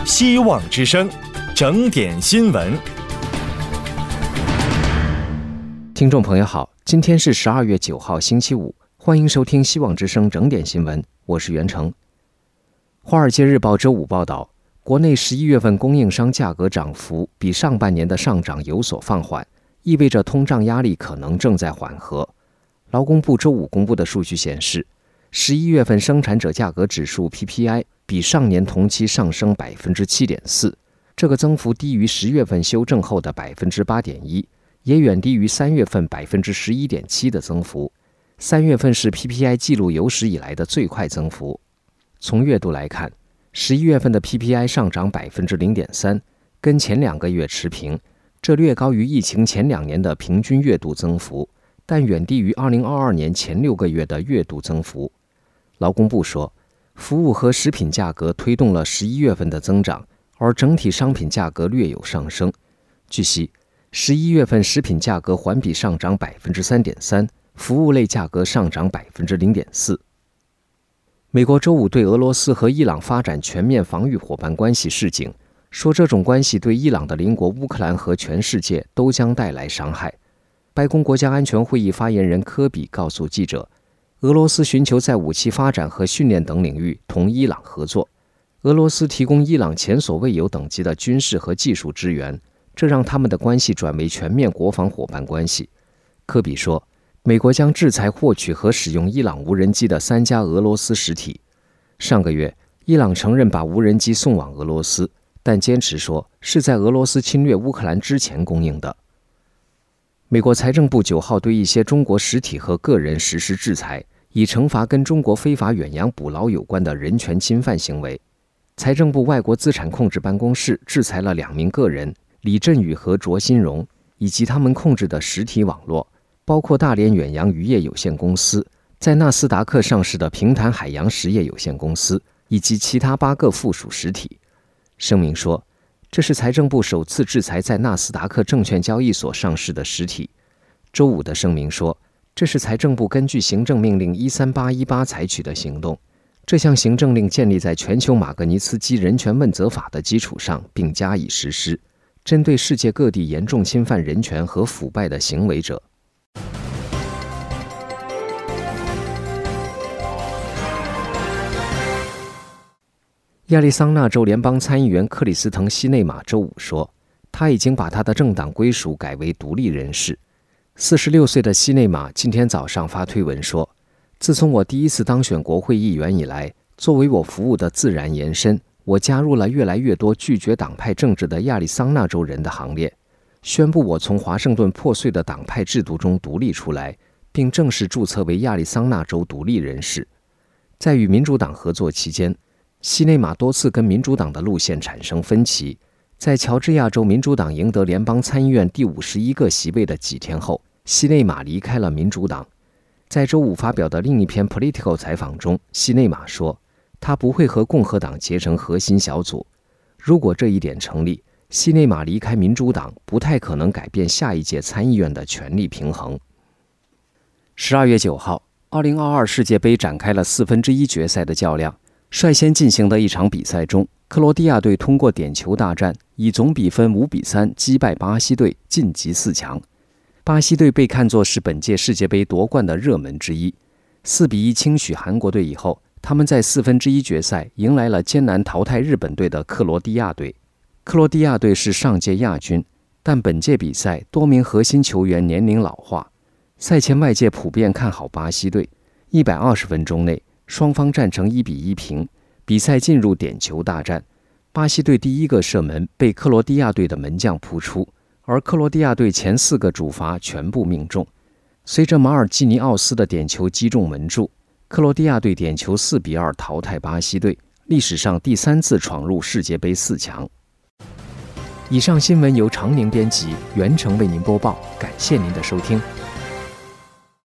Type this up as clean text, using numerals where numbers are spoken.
希望之声，整点新闻。 听众朋友好，今天是12月9号星期五，欢迎收听希望之声整点新闻，我是袁成。华尔街日报周五报道，国内11月份供应商价格涨幅比上半年的上涨有所放缓，意味着通胀压力可能正在缓和。劳工部周五公布的数据显示，11月份生产者价格指数 PPI 比上年同期上升 7.4%， 这个增幅低于10月份修正后的 8.1%， 也远低于3月份 11.7% 的增幅。3月份是 PPI 记录有史以来的最快增幅。从月度来看，11月份的 PPI 上涨 0.3%， 跟前2个月持平，这略高于疫情前2年的平均月度增幅，但远低于2022年前6个月的月度增幅。劳工部说，服务和食品价格推动了11月份的增长，而整体商品价格略有上升。据悉，11月份食品价格环比上涨 3.3%， 服务类价格上涨 0.4%。美国周五对俄罗斯和伊朗发展全面防御伙伴关系示警，说这种关系对伊朗的邻国乌克兰和全世界都将带来伤害。白宫国家安全会议发言人科比告诉记者，俄罗斯寻求在武器发展和训练等领域同伊朗合作。俄罗斯提供伊朗前所未有等级的军事和技术支援，这让他们的关系转为全面国防伙伴关系。科比说，美国将制裁获取和使用伊朗无人机的3家俄罗斯实体。上个月，伊朗承认把无人机送往俄罗斯，但坚持说是在俄罗斯侵略乌克兰之前供应的。美国财政部9号对一些中国实体和个人实施制裁，以惩罚跟中国非法远洋捕捞有关的人权侵犯行为。财政部外国资产控制办公室制裁了2名个人，李振宇和卓新荣，以及他们控制的实体网络，包括大连远洋渔业有限公司，在纳斯达克上市的平潭海洋实业有限公司，以及其他8个附属实体。声明说，这是财政部首次制裁在纳斯达克证券交易所上市的实体。周五的声明说，这是财政部根据行政命令13818采取的行动。这项行政令建立在全球马格尼茨基人权问责法的基础上，并加以实施，针对世界各地严重侵犯人权和腐败的行为者。亚利桑那州联邦参议员克里斯滕·西内马周五说，他已经把他的政党归属改为独立人士。46岁的西内马今天早上发推文说，自从我第一次当选国会议员以来，作为我服务的自然延伸，我加入了越来越多拒绝党派政治的亚利桑那州人的行列，宣布我从华盛顿破碎的党派制度中独立出来，并正式注册为亚利桑那州独立人士。在与民主党合作期间，西内马多次跟民主党的路线产生分歧。在乔治亚州民主党赢得联邦参议院第51个席位的几天后，西内马离开了民主党。在周五发表的另一篇 Politico 采访中，西内马说，他不会和共和党结成核心小组。如果这一点成立，西内马离开民主党不太可能改变下一届参议院的权力平衡。12月9号，2022世界杯展开了1/4决赛的较量。率先进行的一场比赛中，克罗地亚队通过点球大战，以总比分5-3击败巴西队，晋级4强。巴西队被看作是本届世界杯夺冠的热门之一。4-1轻取韩国队以后，他们在1/4决赛迎来了艰难淘汰日本队的克罗地亚队。克罗地亚队是上届亚军，但本届比赛多名核心球员年龄老化。赛前外界普遍看好巴西队。120分钟内，双方战成1-1平，比赛进入点球大战。巴西队第一个射门被克罗地亚队的门将扑出，而克罗地亚队前4个主罚全部命中。随着马尔基尼奥斯的点球击中门柱，克罗地亚队点球4-2淘汰巴西队，历史上第3次闯入世界杯4强。以上新闻由常宁编辑，袁成为您播报，感谢您的收听。